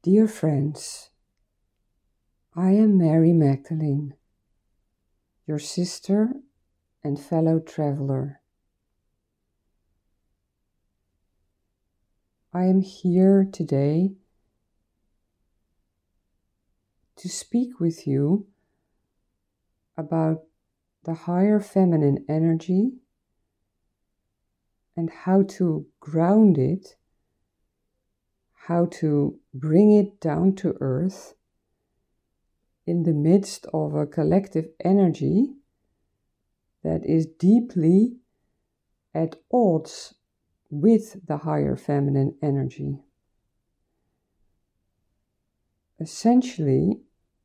Dear friends, I am Mary Magdalene, your sister and fellow traveler. I am here today to speak with you about the higher feminine energy and how to ground it, how to bring it down to earth in the midst of a collective energy that is deeply at odds with the higher feminine energy. Essentially,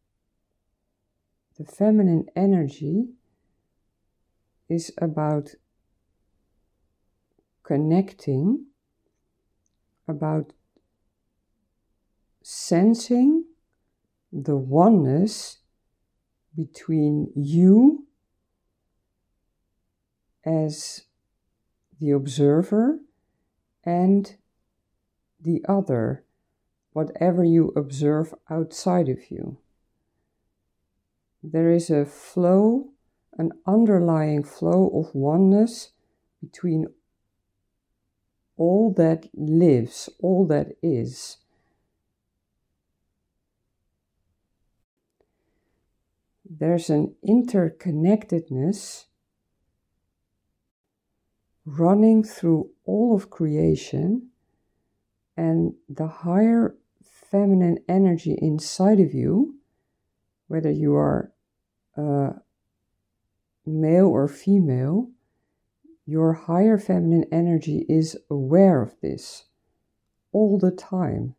the feminine energy is about connecting, about sensing the oneness between you as the observer and the other, whatever you observe outside of you. There is a flow, an underlying flow of oneness between all that lives, all that is. There's an interconnectedness running through all of creation, and the higher feminine energy inside of you, whether you are male or female, your higher feminine energy is aware of this all the time.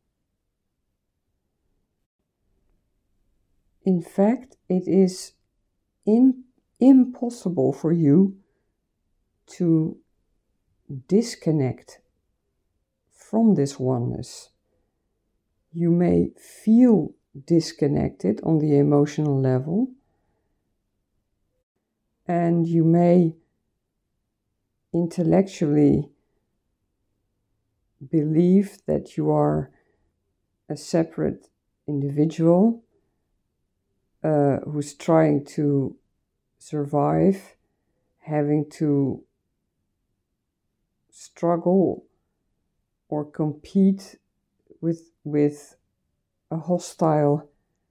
In fact, it is impossible for you to disconnect from this oneness. You may feel disconnected on the emotional level, and you may intellectually believe that you are a separate individual who's trying to survive, having to struggle or compete with a hostile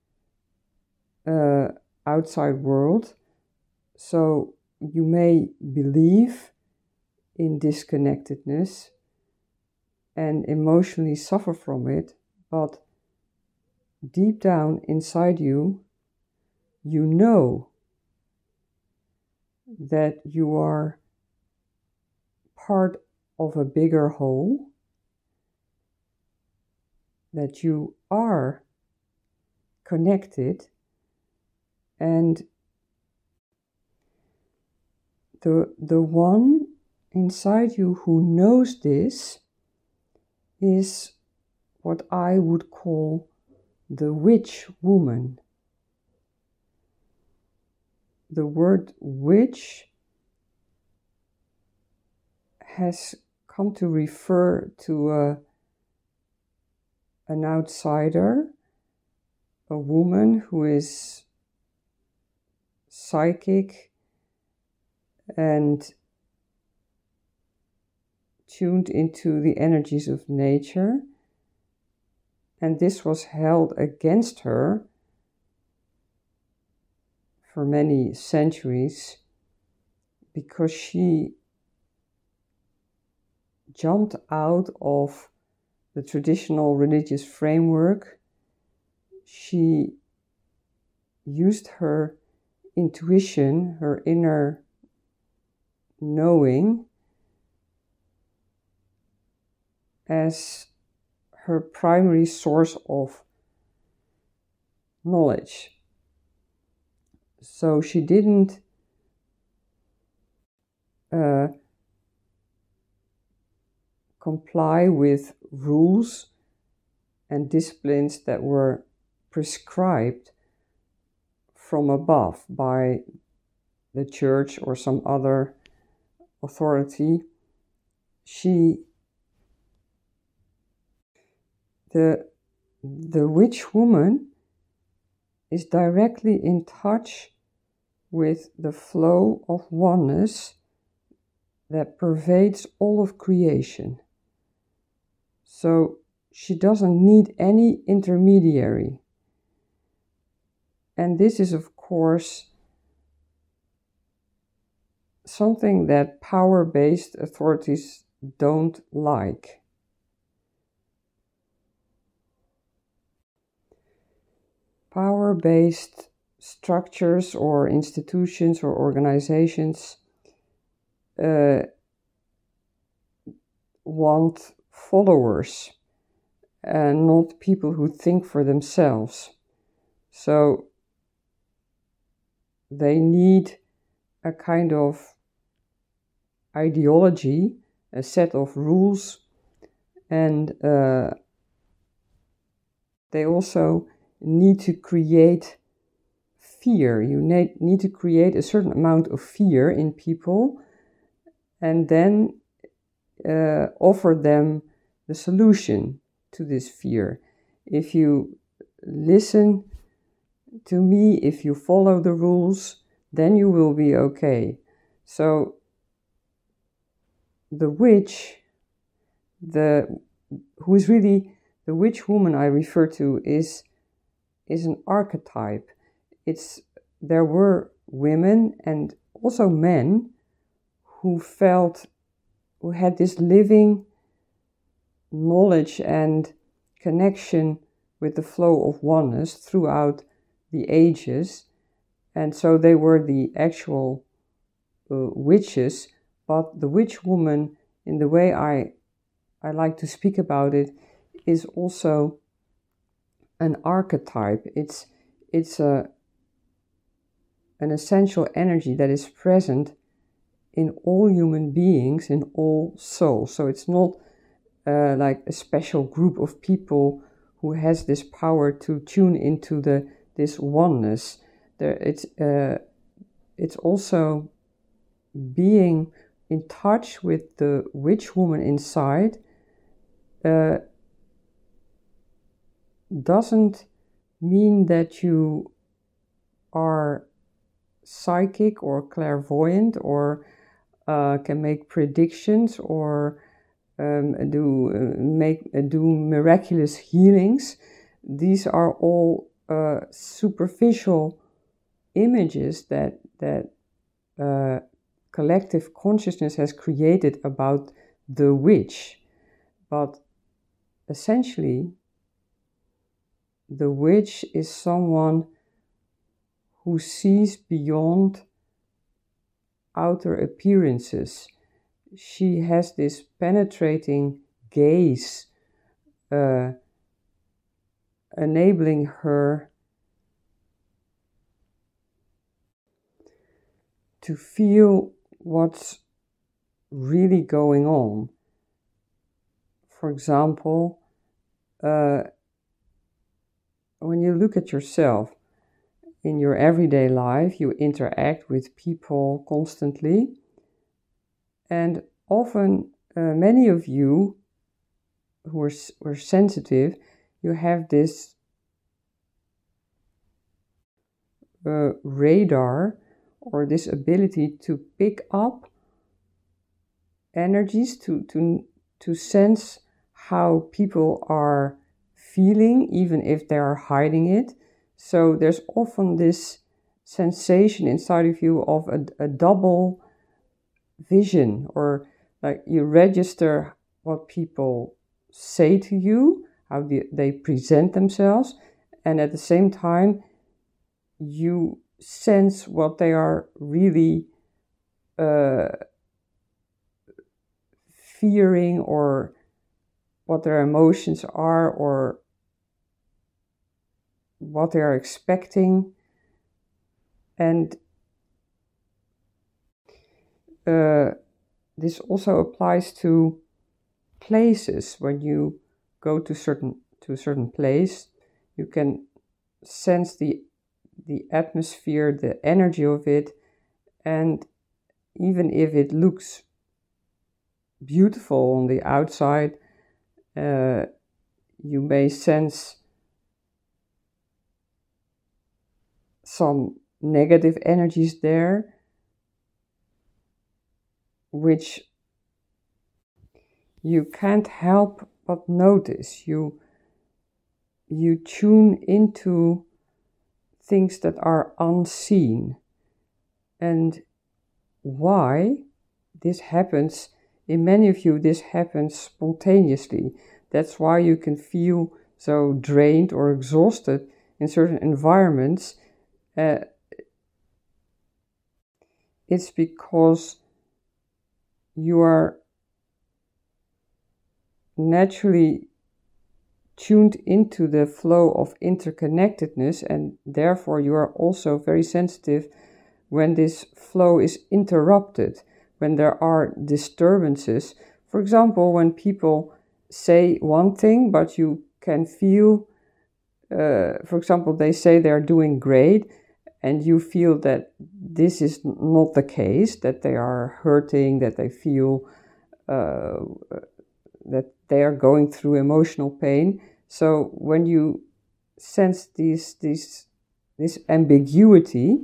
outside world. So you may believe in disconnectedness and emotionally suffer from it, but deep down inside you, you know that you are part of a bigger whole, that you are connected, and the one inside you who knows this is what I would call the witch woman. The word witch has come to refer to an outsider, a woman who is psychic and tuned into the energies of nature, and this was held against her for many centuries because she jumped out of the traditional religious framework. She used her intuition, her inner knowing, as her primary source of knowledge. So she didn't comply with rules and disciplines that were prescribed from above by the church or some other authority. The the witch woman is directly in touch with the flow of oneness that pervades all of creation. So she doesn't need any intermediary. And this is, of course, something that power-based authorities don't like. Power-based structures or institutions or organizations want followers and not people who think for themselves. So they need a kind of ideology, a set of rules, and they also need to create fear. You need to create a certain amount of fear in people and then offer them the solution to this fear. If you listen to me, if you follow the rules, then you will be okay. So the witch, who is really the witch woman I refer to, is an archetype. There were women and also men who had this living knowledge and connection with the flow of oneness throughout the ages, and so they were the actual witches. But the witch woman, in the way I like to speak about it, is also an archetype. It's an essential energy that is present in all human beings, in all souls. So it's not like a special group of people who has this power to tune into this oneness. It's also being in touch with the witch woman inside. Doesn't mean that you are psychic or clairvoyant or can make predictions or do miraculous healings. These are all superficial images that collective consciousness has created about the witch. But essentially, the witch is someone who sees beyond outer appearances. She has this penetrating gaze, enabling her to feel what's really going on. For example, when you look at yourself in your everyday life, you interact with people constantly, and often many of you who are sensitive, you have this radar or this ability to pick up energies, to sense how people are feeling, even if they are hiding it. So there's often this sensation inside of you of a double vision, or like you register what people say to you, how they present themselves, and at the same time you sense what they are really fearing, or what their emotions are, or what they are expecting. And this also applies to places. When you go to a certain place, you can sense the atmosphere, the energy of it, and even if it looks beautiful on the outside, you may sense some negative energies there, which you can't help but notice. You tune into things that are unseen. And why this happens, in many of you, this happens spontaneously. That's why you can feel so drained or exhausted in certain environments. It's because you are naturally tuned into the flow of interconnectedness, and therefore you are also very sensitive when this flow is interrupted, when there are disturbances. For example, when people say one thing, but you can feel, for example, they say they're doing great, and you feel that this is not the case, that they are hurting, that they feel that they are going through emotional pain. So when you sense this ambiguity,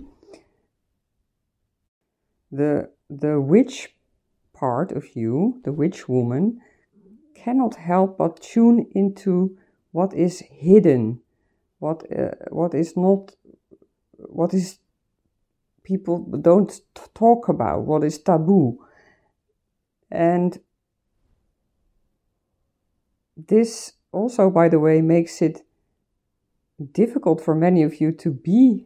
the witch part of you, the witch woman, cannot help but tune into what is hidden, what is not, what is people don't talk about, what is taboo. And this also, by the way, makes it difficult for many of you to be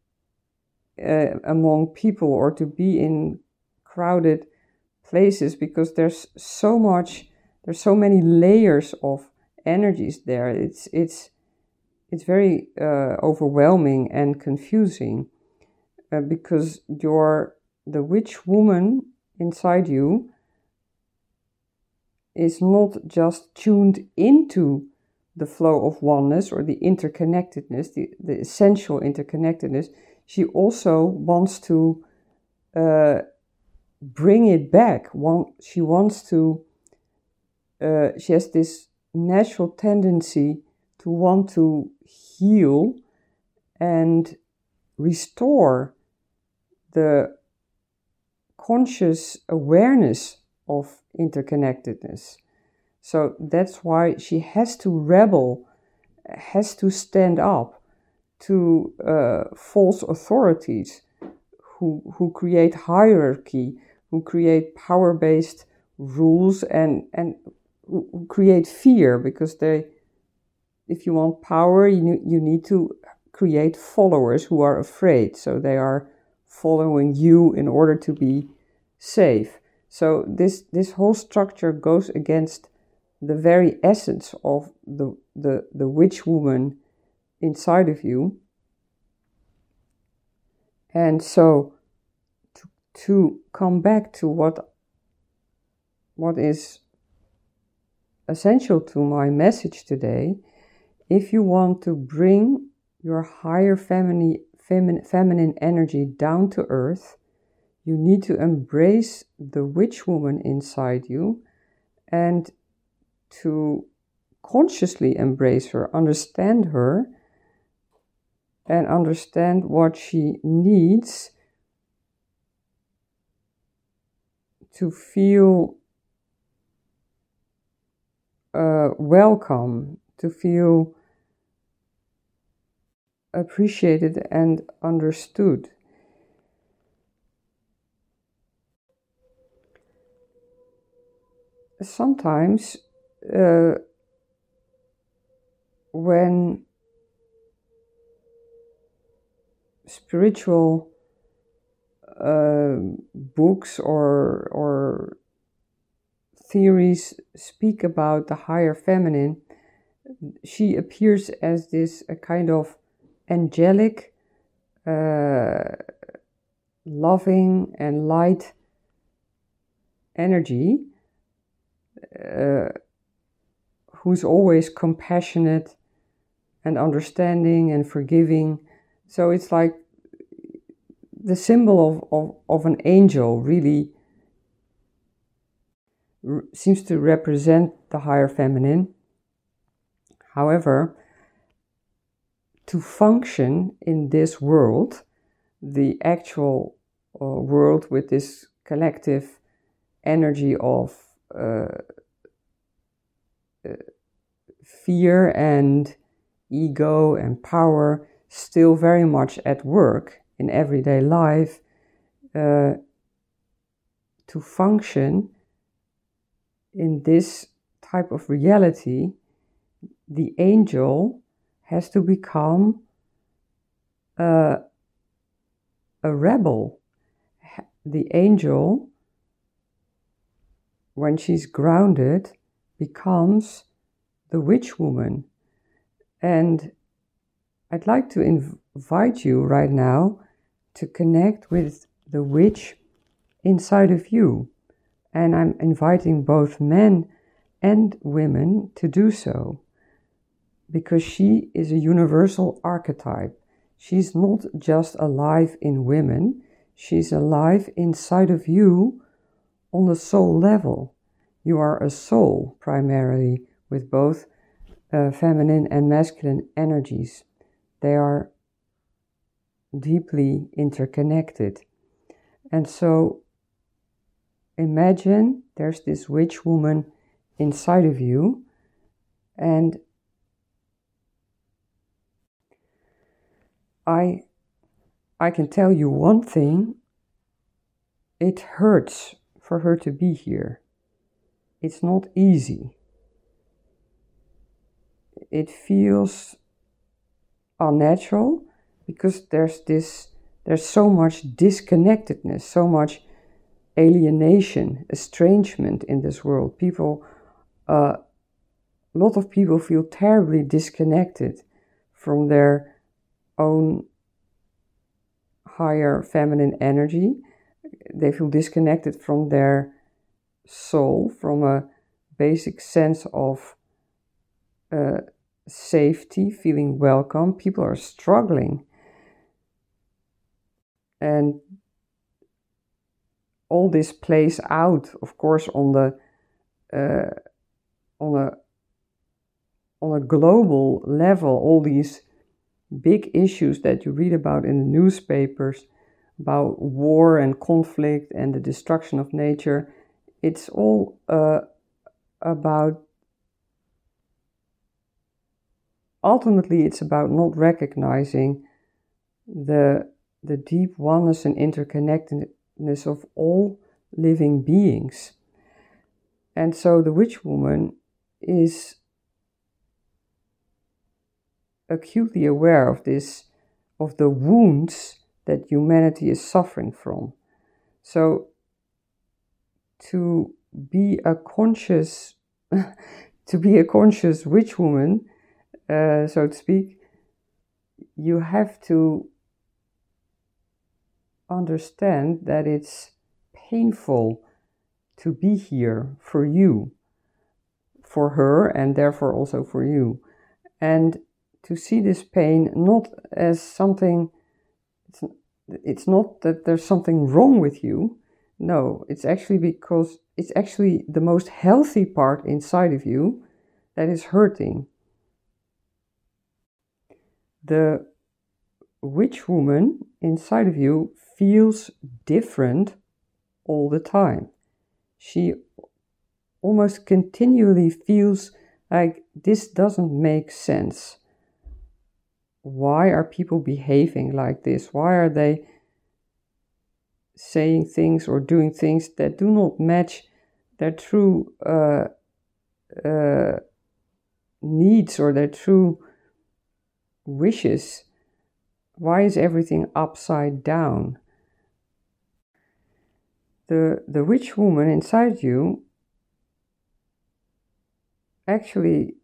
among people or to be in crowded places, because there's so many layers of energies there. It's very overwhelming and confusing, because the witch woman inside you is not just tuned into the flow of oneness or the interconnectedness, the essential interconnectedness. She also wants to bring it back. She wants to, she has this natural tendency to want to heal and restore the conscious awareness of interconnectedness. So that's why she has to rebel, has to stand up to false authorities who create hierarchy, who create power-based rules, and who create fear, because if you want power, you need to create followers who are afraid, so they are following you in order to be safe. So this whole structure goes against the very essence of the witch woman inside of you. And so to come back to what is essential to my message today, if you want to bring your higher feminine energy down to earth, you need to embrace the witch woman inside you, and to consciously embrace her, understand her, and understand what she needs to feel welcome, to feel appreciated and understood. Sometimes when spiritual books or theories speak about the higher feminine, she appears as this a kind of angelic, loving and light energy, who's always compassionate and understanding and forgiving. So it's like the symbol of an angel really seems to represent the higher feminine. However, to function in this world, the actual world with this collective energy of fear and ego and power still very much at work in everyday life, to function in this type of reality, the angel has to become a rebel. The angel, when she's grounded, becomes the witch woman. And I'd like to invite you right now to connect with the witch inside of you. And I'm inviting both men and women to do so, because she is a universal archetype. She's not just alive in women, she's alive inside of you on the soul level. You are a soul primarily, with both feminine and masculine energies. They are deeply interconnected. And so imagine there's this witch woman inside of you, and I can tell you one thing: it hurts for her to be here. It's not easy. It feels unnatural because there's so much disconnectedness, so much alienation, estrangement in this world. A lot of people feel terribly disconnected from their own higher feminine energy. They feel disconnected from their soul, from a basic sense of safety, feeling welcome. People are struggling. And all this plays out, of course, on a global level. All these big issues that you read about in the newspapers, about war and conflict and the destruction of nature, it's all about, ultimately it's about not recognizing the deep oneness and interconnectedness of all living beings. And so the witch woman is acutely aware of this, of the wounds that humanity is suffering from. So to be a conscious witch woman, so to speak, you have to understand that it's painful to be here for you, for her, and therefore also for you. And to see this pain not as something, it's not that there's something wrong with you. No, it's actually because it's actually the most healthy part inside of you that is hurting. The witch woman inside of you feels different all the time. She almost continually feels like this doesn't make sense. Why are people behaving like this? Why are they saying things or doing things that do not match their true needs or their true wishes? Why is everything upside down? The witch woman inside you actually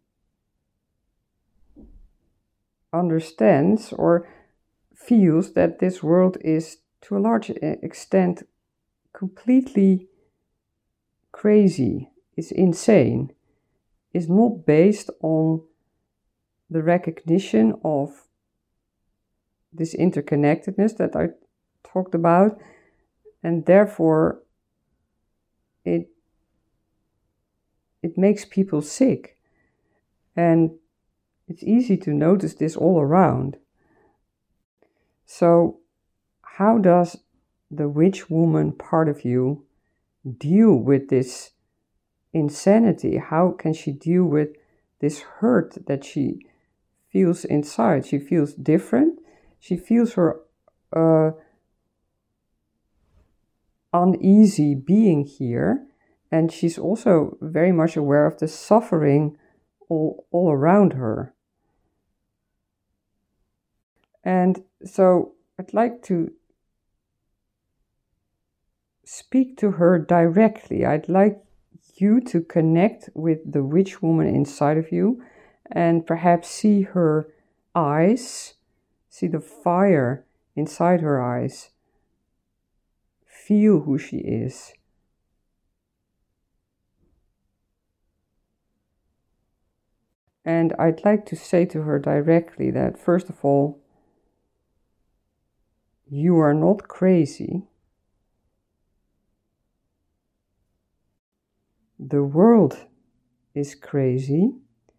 understands or feels that this world is, to a large extent, completely crazy, is insane, is not based on the recognition of this interconnectedness that I talked about, and therefore it makes people sick. And it's easy to notice this all around. So, how does the witch woman part of you deal with this insanity? How can she deal with this hurt that she feels inside? She feels different. She feels her uneasy being here, and she's also very much aware of the suffering all around her. And so I'd like to speak to her directly. I'd like you to connect with the witch woman inside of you and perhaps see her eyes, see the fire inside her eyes, feel who she is. And I'd like to say to her directly that, first of all, you are not crazy. The world is crazy,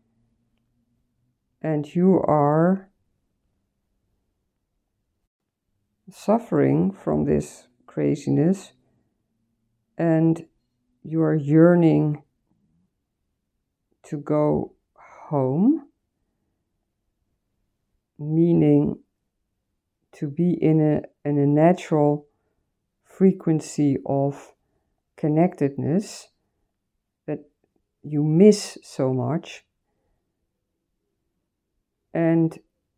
and you are suffering from this craziness, and you are yearning to go home, meaning to be in a natural frequency of connectedness that you miss so much. And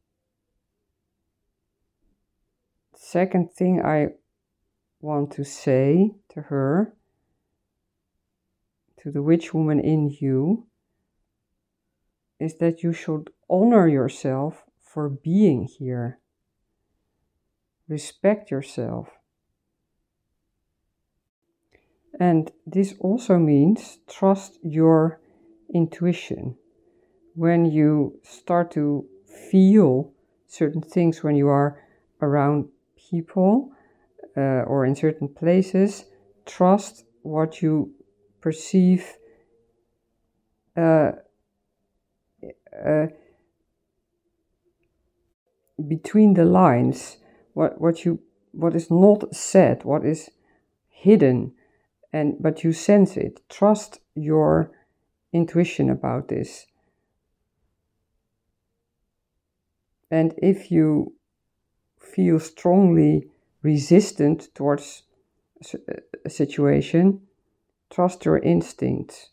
second thing I want to say to her, to the witch woman in you, is that you should honor yourself for being here. Respect yourself. And this also means trust your intuition. When you start to feel certain things, when you are around people or in certain places, trust what you perceive between the lines, what is not said, what is hidden, but you sense it. Trust your intuition about this. And if you feel strongly resistant towards a situation, trust your instincts.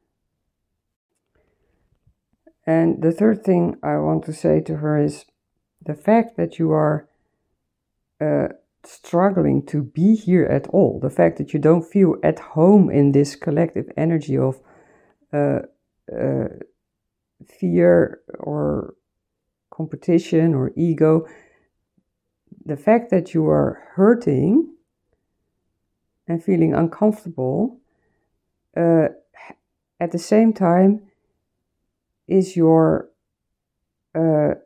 And the third thing I want to say to her is the fact that you are struggling to be here at all, the fact that you don't feel at home in this collective energy of fear or competition or ego, the fact that you are hurting and feeling uncomfortable at the same time is your at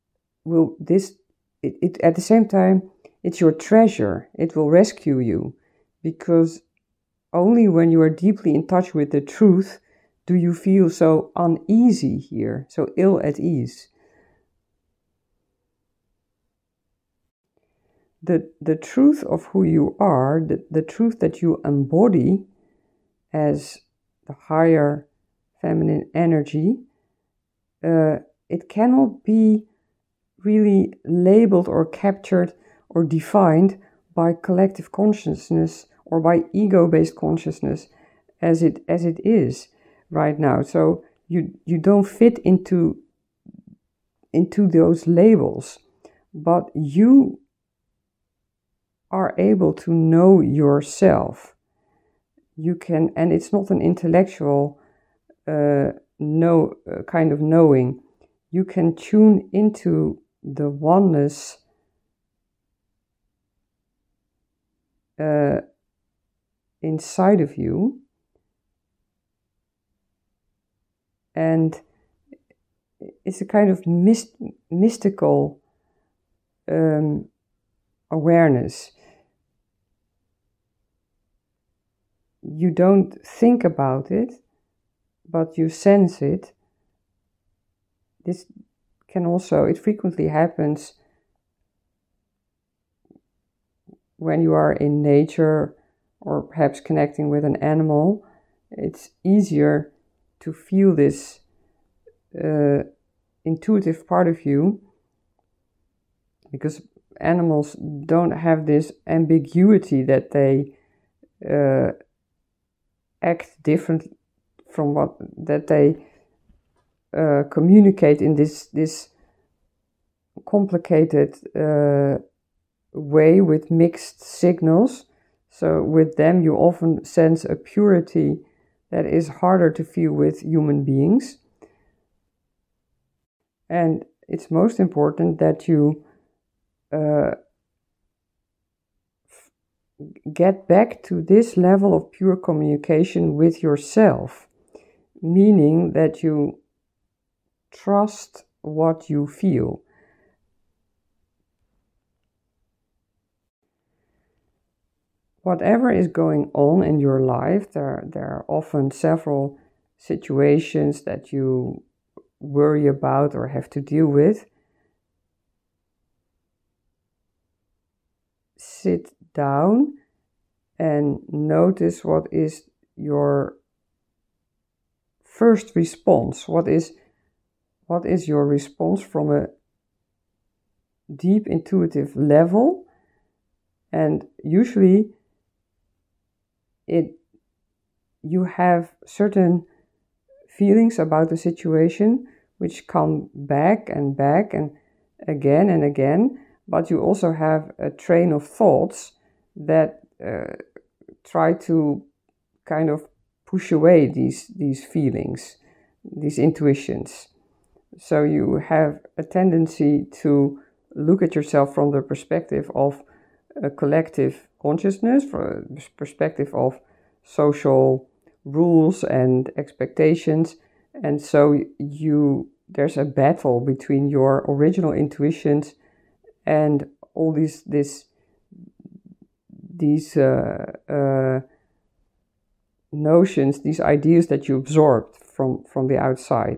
the same time it's your treasure. It will rescue you, because only when you are deeply in touch with the truth do you feel so uneasy here, so ill at ease. The truth of who you are, the truth that you embody as the higher feminine energy, it cannot be really labeled or captured or defined by collective consciousness or by ego-based consciousness as it is right now. So you don't fit into those labels, but you are able to know yourself. You can, and it's not an intellectual kind of knowing. You can tune into the oneness inside of you, and it's a kind of mystical awareness. You don't think about it, but you sense it. it frequently happens when you are in nature or perhaps connecting with an animal. It's easier to feel this intuitive part of you, because animals don't have this ambiguity that they act different from what that they communicate in this complicated way with mixed signals. So with them you often sense a purity that is harder to feel with human beings. And it's most important that you get back to this level of pure communication with yourself, meaning that you trust what you feel. Whatever is going on in your life, there are often several situations that you worry about or have to deal with. Sit down and notice what is your first response. What is your response from a deep intuitive level? And usually you have certain feelings about the situation which come back and again, but you also have a train of thoughts that try to kind of push away these feelings, these intuitions. So you have a tendency to look at yourself from the perspective of a collective consciousness, from a perspective of social rules and expectations, and so there's a battle between your original intuitions and all these notions, these ideas that you absorbed from the outside.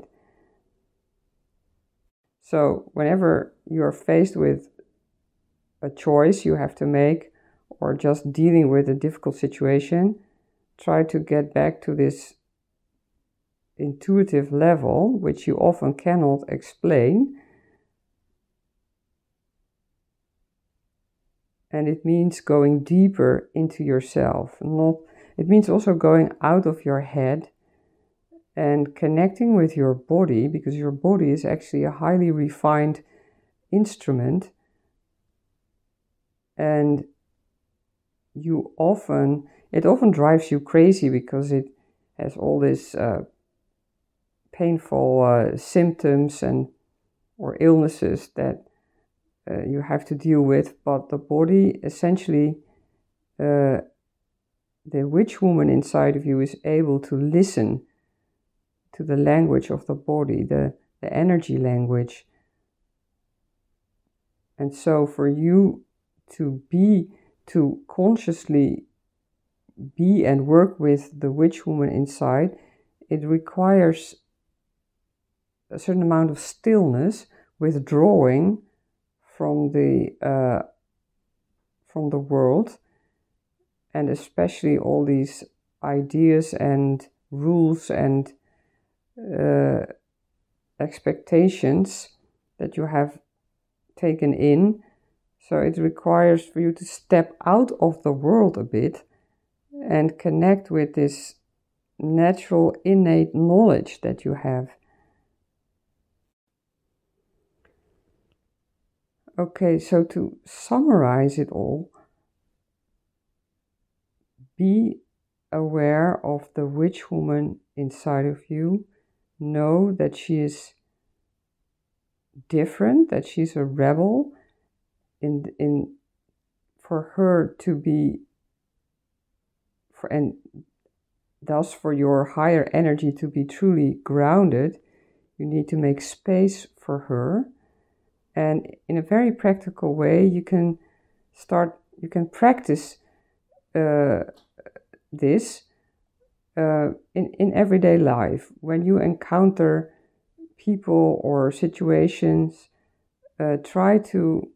So whenever you're faced with a choice you have to make, or just dealing with a difficult situation, try to get back to this intuitive level, which you often cannot explain. And it means going deeper into yourself. It means also going out of your head and connecting with your body, because your body is actually a highly refined instrument. And it often drives you crazy because it has all this painful symptoms or illnesses that you have to deal with. But the body, essentially, the witch woman inside of you is able to listen to the language of the body, the energy language. And so for you to consciously be and work with the witch woman inside, it requires a certain amount of stillness, withdrawing from the world, and especially all these ideas and rules and expectations that you have taken in. So it requires for you to step out of the world a bit and connect with this natural, innate knowledge that you have. Okay, so to summarize it all, be aware of the witch woman inside of you. Know that she is different, that she's a rebel. For her to be, and thus for your higher energy to be truly grounded, you need to make space for her. And in a very practical way, you can practice this in everyday life. When you encounter people or situations, try to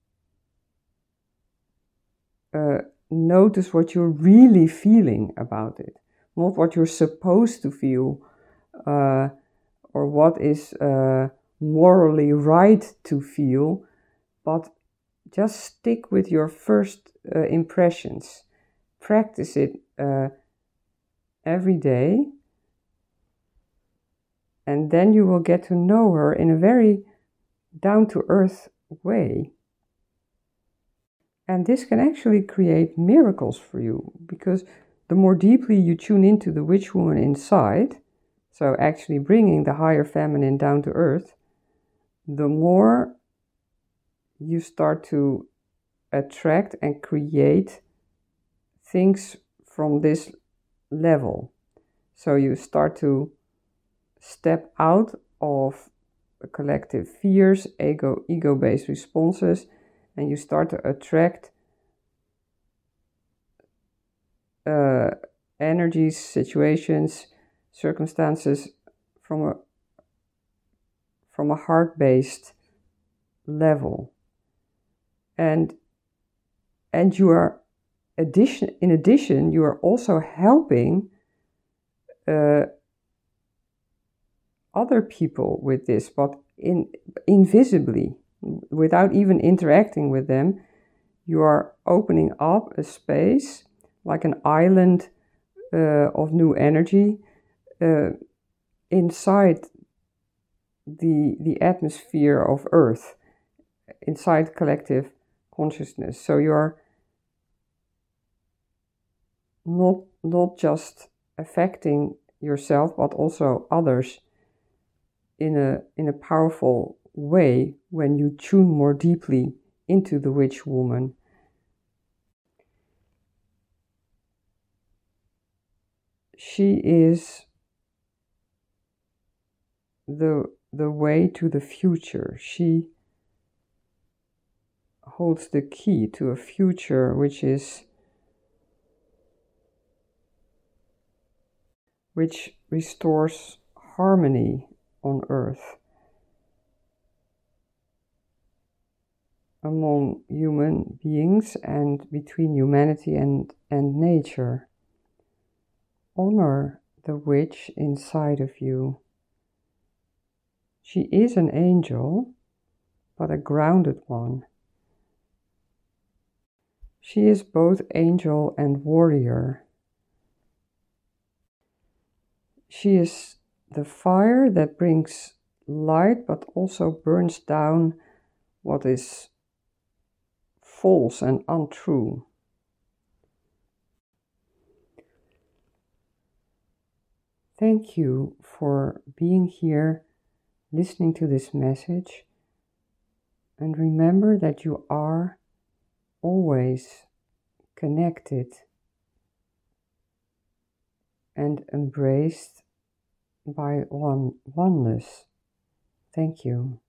notice what you're really feeling about it, not what you're supposed to feel, or what is morally right to feel, but just stick with your first impressions. Practice it every day, and then you will get to know her in a very down-to-earth way. And this can actually create miracles for you, because the more deeply you tune into the witch woman inside, so actually bringing the higher feminine down to earth, the more you start to attract and create things from this level. So you start to step out of collective fears, ego-based responses, and you start to attract energies, situations, circumstances from a heart-based level. And you are in addition, you are also helping other people with this, but invisibly, without even interacting with them. You are opening up a space, like an island of new energy inside the atmosphere of Earth, inside collective consciousness. So you're not just affecting yourself, but also others in a powerful way when you tune more deeply into the witch woman. She is the way to the future. She holds the key to a future which restores harmony on Earth among human beings and between humanity and nature. Honor the witch inside of you. She is an angel, but a grounded one. She is both angel and warrior. She is the fire that brings light, but also burns down what is false and untrue. Thank you for being here, listening to this message, and remember that you are always connected and embraced by oneness. Thank you.